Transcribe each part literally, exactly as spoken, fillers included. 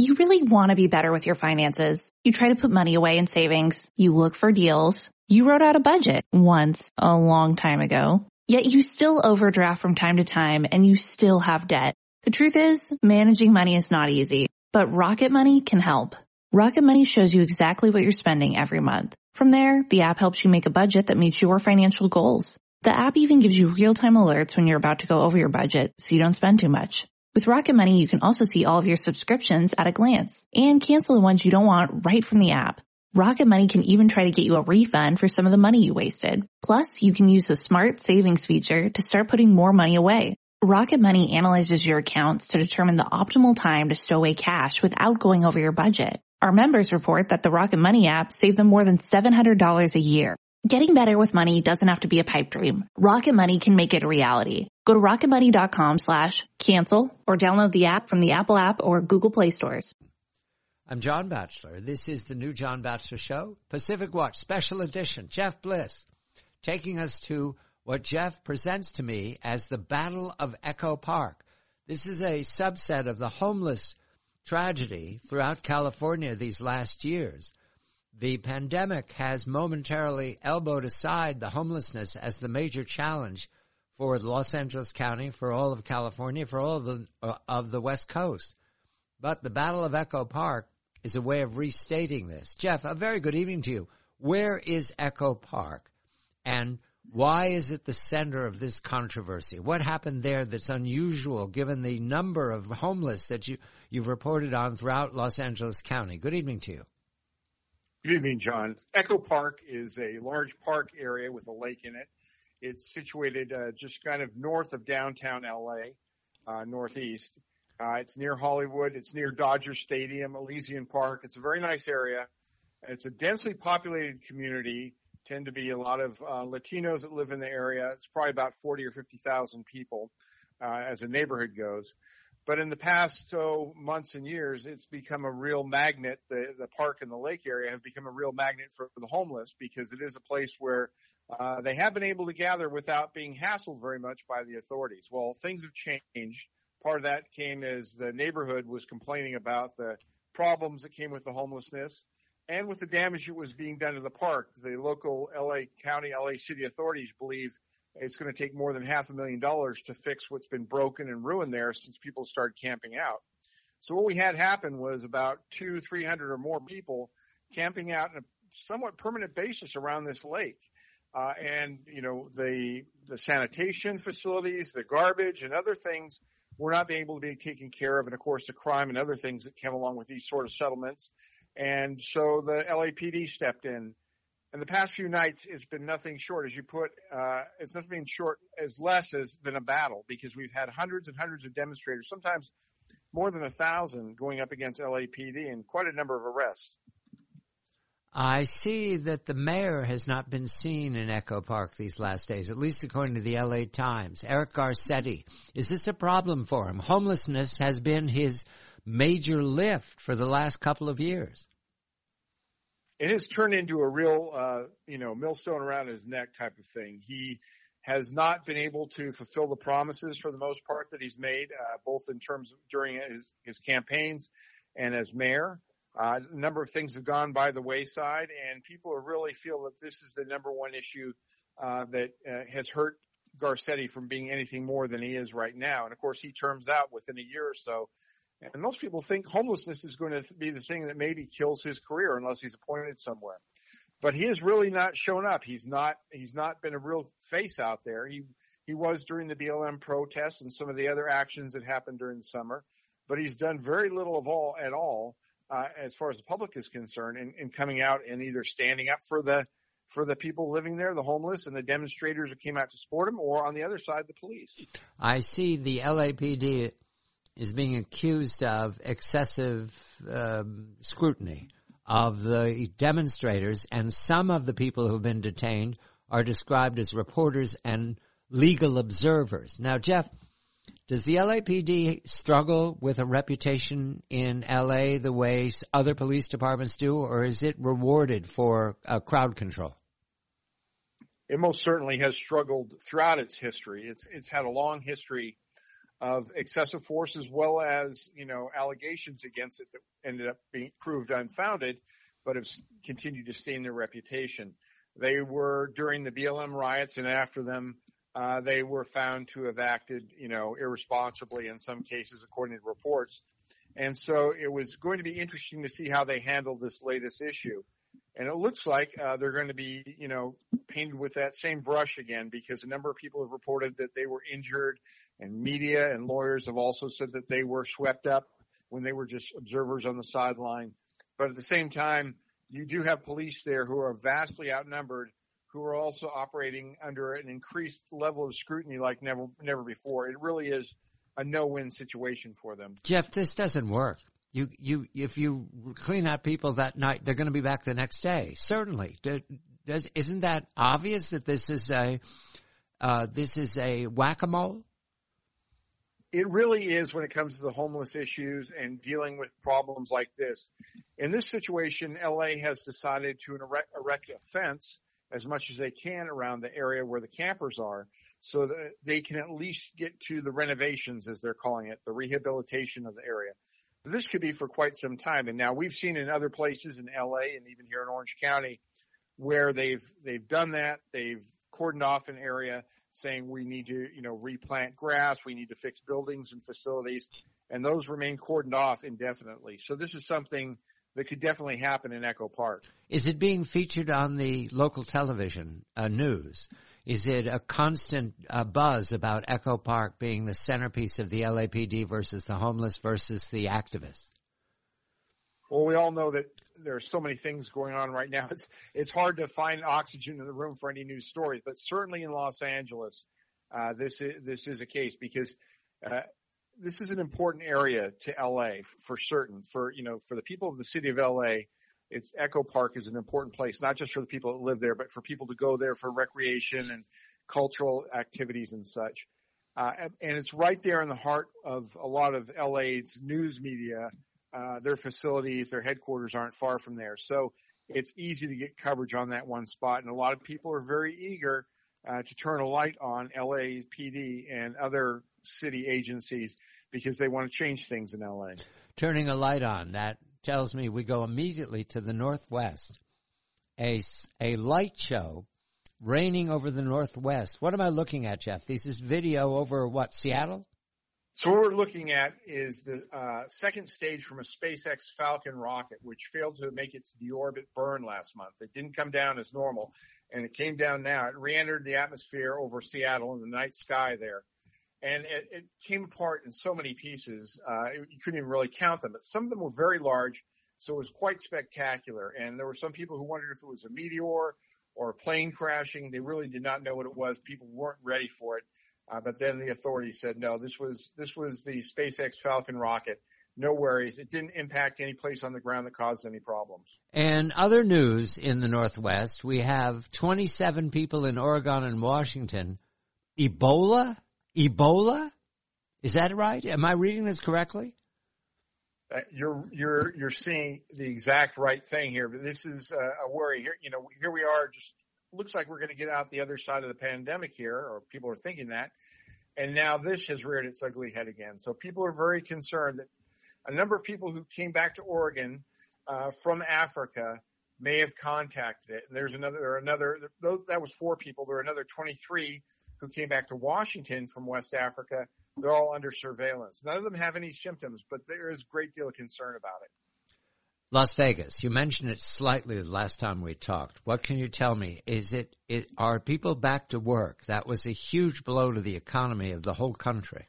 You really want to be better with your finances. You try to put money away in savings. You look for deals. You wrote out a budget once a long time ago. Yet you still overdraft from time to time and you still have debt. The truth is, managing money is not easy, but Rocket Money can help. Rocket Money shows you exactly what you're spending every month. From there, the app helps you make a budget that meets your financial goals. The app even gives you real-time alerts when you're about to go over your budget so you don't spend too much. With Rocket Money, you can also see all of your subscriptions at a glance and cancel the ones you don't want right from the app. Rocket Money can even try to get you a refund for some of the money you wasted. Plus, you can use the Smart Savings feature to start putting more money away. Rocket Money analyzes your accounts to determine the optimal time to stow away cash without going over your budget. Our members report that the Rocket Money app saved them more than seven hundred dollars a year. Getting better with money doesn't have to be a pipe dream. Rocket Money can make it a reality. Go to rocketmoney.com slash cancel or download the app from the Apple app or Google Play stores. I'm John Batchelor. This is the new John Batchelor Show, Pacific Watch Special Edition. Jeff Bliss taking us to what Jeff presents to me as the Battle of Echo Park. This is a subset of the homeless tragedy throughout California these last years. The pandemic has momentarily elbowed aside the homelessness as the major challenge for Los Angeles County, for all of California, for all of the, uh, of the West Coast. But the Battle of Echo Park is a way of restating this. Jeff, a very good evening to you. Where is Echo Park, and why is it the center of this controversy? What happened there that's unusual given the number of homeless that you, you've reported on throughout Los Angeles County? Good evening to you. Good evening, John. Echo Park is a large park area with a lake in it. It's situated uh, just kind of north of downtown L A, uh, northeast. Uh, it's near Hollywood. It's near Dodger Stadium, Elysian Park. It's a very nice area. It's a densely populated community. Tend to be a lot of uh, Latinos that live in the area. It's probably about forty or fifty thousand people uh, as a neighborhood goes. But in the past so months and years, it's become a real magnet. The, the park and the lake area have become a real magnet for the homeless because it is a place where uh, they have been able to gather without being hassled very much by the authorities. Well, things have changed. Part of that came as the neighborhood was complaining about the problems that came with the homelessness and with the damage that was being done to the park. The local L A County, L A City authorities believe it's going to take more than half a million dollars to fix what's been broken and ruined there since people started camping out. So what we had happen was about two, three hundred or more people camping out on a somewhat permanent basis around this lake. Uh, and, you know, the, the sanitation facilities, the garbage and other things were not being able to be taken care of. And of course, the crime and other things that came along with these sort of settlements. And so the L A P D stepped in. And the past few nights, it's been nothing short, as you put, uh, it's nothing short as less as than a battle, because we've had hundreds and hundreds of demonstrators, sometimes more than a thousand going up against L A P D and quite a number of arrests. I see that the mayor has not been seen in Echo Park these last days, at least according to the L A Times. Eric Garcetti, is this a problem for him? Homelessness has been his major lift for the last couple of years. It has turned into a real, uh, you know, millstone around his neck type of thing. He has not been able to fulfill the promises for the most part that he's made, uh, both in terms of during his, his campaigns and as mayor. Uh, a number of things have gone by the wayside, and people really feel that this is the number one issue uh, that uh, has hurt Garcetti from being anything more than he is right now. And, of course, he terms out within a year or so. And most people think homelessness is going to be the thing that maybe kills his career unless he's appointed somewhere. But he has really not shown up. He's not he's not been a real face out there. He he was during the B L M protests and some of the other actions that happened during the summer. But he's done very little of all at all uh, as far as the public is concerned in, in coming out and either standing up for the for the people living there, the homeless, and the demonstrators that came out to support him, or on the other side, the police. I see the L A P D is being accused of excessive um, scrutiny of the demonstrators, and some of the people who have been detained are described as reporters and legal observers. Now, Jeff, does the L A P D struggle with a reputation in L A the way other police departments do, or is it rewarded for uh, crowd control? It most certainly has struggled throughout its history. It's it's had a long history of excessive force, as well as, you know, allegations against it that ended up being proved unfounded, but have continued to stain their reputation. They were, during the B L M riots and after them, uh, they were found to have acted, you know, irresponsibly in some cases, according to reports. And so it was going to be interesting to see how they handle this latest issue. And it looks like uh, they're going to be, you know, painted with that same brush again, because a number of people have reported that they were injured, and media and lawyers have also said that they were swept up when they were just observers on the sideline. But at the same time, you do have police there who are vastly outnumbered, who are also operating under an increased level of scrutiny like never, never before. It really is a no-win situation for them. Jeff, this doesn't work. You, you, if you clean out people that night, they're going to be back the next day. Certainly. Does, isn't that obvious that this is a, uh, this is a whack-a-mole? It really is when it comes to the homeless issues and dealing with problems like this. In this situation, L A has decided to erect, erect a fence as much as they can around the area where the campers are, so that they can at least get to the renovations, as they're calling it, the rehabilitation of the area. This could be for quite some time. And now we've seen in other places in L A and even here in Orange County where they've, they've done that. They've cordoned off an area saying we need to, you know, replant grass. We need to fix buildings and facilities, and those remain cordoned off indefinitely. So this is something that could definitely happen in Echo Park. Is it being featured on the local television uh, news? Is it a constant uh, buzz about Echo Park being the centerpiece of the L A P D versus the homeless versus the activists? Well, we all know that there are so many things going on right now. It's it's hard to find oxygen in the room for any news stories, but certainly in Los Angeles, uh, this is this is a case because uh, this is an important area to L A for certain. For you know, for the people of the city of L A, it's Echo Park is an important place, not just for the people that live there, but for people to go there for recreation and cultural activities and such. Uh, and, and it's right there in the heart of a lot of L A's news media. Uh, their facilities, their headquarters aren't far from there. So it's easy to get coverage on that one spot. And a lot of people are very eager uh, to turn a light on L A P D and other city agencies because they want to change things in L A. Turning a light on, that tells me we go immediately to the Northwest. A, a light show raining over the Northwest. What am I looking at, Jeff? This is video over, what, Seattle? So what we're looking at is the uh, second stage from a SpaceX Falcon rocket, which failed to make its deorbit burn last month. It didn't come down as normal, and it came down now. It re-entered the atmosphere over Seattle in the night sky there. And it, it came apart in so many pieces, uh, you couldn't even really count them. But some of them were very large, so it was quite spectacular. And there were some people who wondered if it was a meteor or a plane crashing. They really did not know what it was. People weren't ready for it. Uh, but then the authorities said, no, this was this was the SpaceX Falcon rocket. No worries. It didn't impact any place on the ground that caused any problems. And other news in the Northwest, we have twenty-seven people in Oregon and Washington. Ebola? Ebola? Is that right? Am I reading this correctly? Uh, you're you're you're seeing the exact right thing here. But this is uh, a worry here. You know, here we are. Just looks like we're going to get out the other side of the pandemic here, or people are thinking that. And now this has reared its ugly head again. So people are very concerned that a number of people who came back to Oregon uh, from Africa may have contacted it. And there's another, there are another, that was four people. There are another twenty-three who came back to Washington from West Africa. They're all under surveillance. None of them have any symptoms, but there is a great deal of concern about it. Las Vegas, you mentioned it slightly the last time we talked. What can you tell me? Is it, it, are people back to work? That was a huge blow to the economy of the whole country.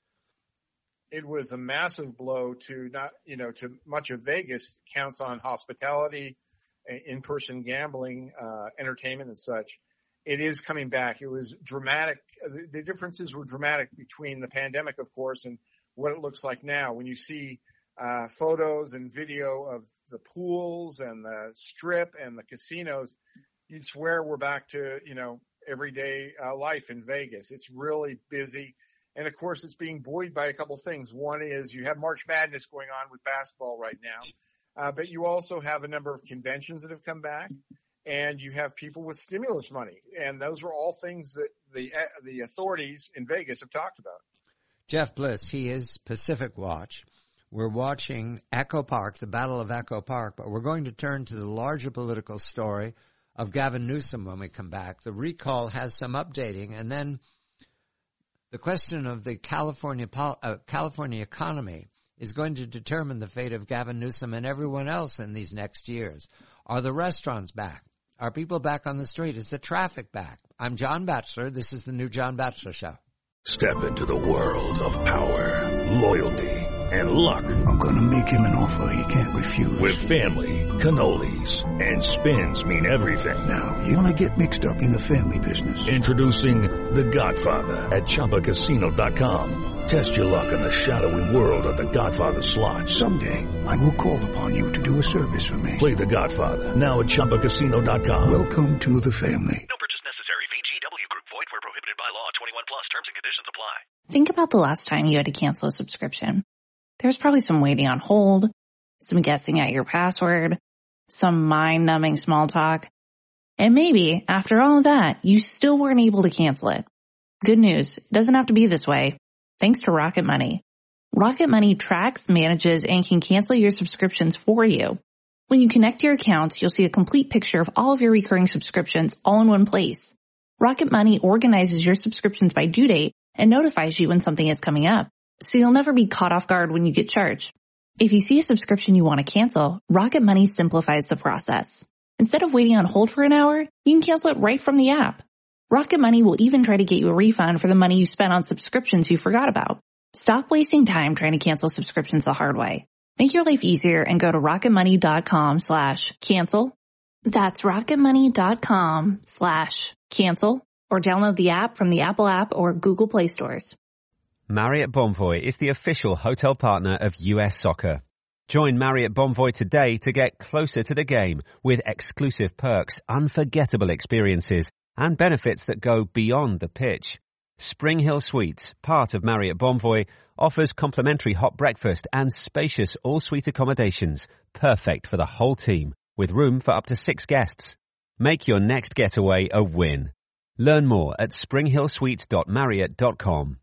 It was a massive blow to not, you know, to much of Vegas. Counts on hospitality, in-person gambling, uh, entertainment and such. It is coming back. It was dramatic. The, the differences were dramatic between the pandemic, of course, and what it looks like now. When you see uh, photos and video of the pools and the strip and the casinos, you'd swear we're back to, you know, everyday uh, life in Vegas. It's really busy. And of course, it's being buoyed by a couple things. One is you have March Madness going on with basketball right now, uh, but you also have a number of conventions that have come back, and you have people with stimulus money. And those are all things that the uh, the authorities in Vegas have talked about. Jeff Bliss. He is Pacific Watch. We're watching Echo Park, the Battle of Echo Park, but we're going to turn to the larger political story of Gavin Newsom when we come back. The recall has some updating, and then the question of the California uh, California economy is going to determine the fate of Gavin Newsom and everyone else in these next years. Are the restaurants back? Are people back on the street? Is the traffic back? I'm John Batchelor. This is the new John Batchelor Show. Step into the world of power, loyalty, and luck. I'm going to make him an offer he can't refuse. With family, cannolis, and spins mean everything. Now, you want to get mixed up in the family business. Introducing The Godfather at Chumba Casino dot com. Test your luck in the shadowy world of The Godfather slot. Someday, I will call upon you to do a service for me. Play The Godfather now at Chumba Casino dot com. Welcome to the family. No purchase necessary. V G W Group. Void where prohibited by law. twenty-one plus. Terms and conditions apply. Think about the last time you had to cancel a subscription. There's probably some waiting on hold, some guessing at your password, some mind-numbing small talk. And maybe, after all of that, you still weren't able to cancel it. Good news, it doesn't have to be this way. Thanks to Rocket Money. Rocket Money tracks, manages, and can cancel your subscriptions for you. When you connect your accounts, you'll see a complete picture of all of your recurring subscriptions all in one place. Rocket Money organizes your subscriptions by due date and notifies you when something is coming up, so you'll never be caught off guard when you get charged. If you see a subscription you want to cancel, Rocket Money simplifies the process. Instead of waiting on hold for an hour, you can cancel it right from the app. Rocket Money will even try to get you a refund for the money you spent on subscriptions you forgot about. Stop wasting time trying to cancel subscriptions the hard way. Make your life easier and go to rocketmoney.com slash cancel. That's rocketmoney.com slash cancel, or download the app from the Apple App or Google Play stores. Marriott Bonvoy is the official hotel partner of U S Soccer. Join Marriott Bonvoy today to get closer to the game with exclusive perks, unforgettable experiences, and benefits that go beyond the pitch. Spring Hill Suites, part of Marriott Bonvoy, offers complimentary hot breakfast and spacious all-suite accommodations, perfect for the whole team, with room for up to six guests. Make your next getaway a win. Learn more at spring hill suites dot marriott dot com.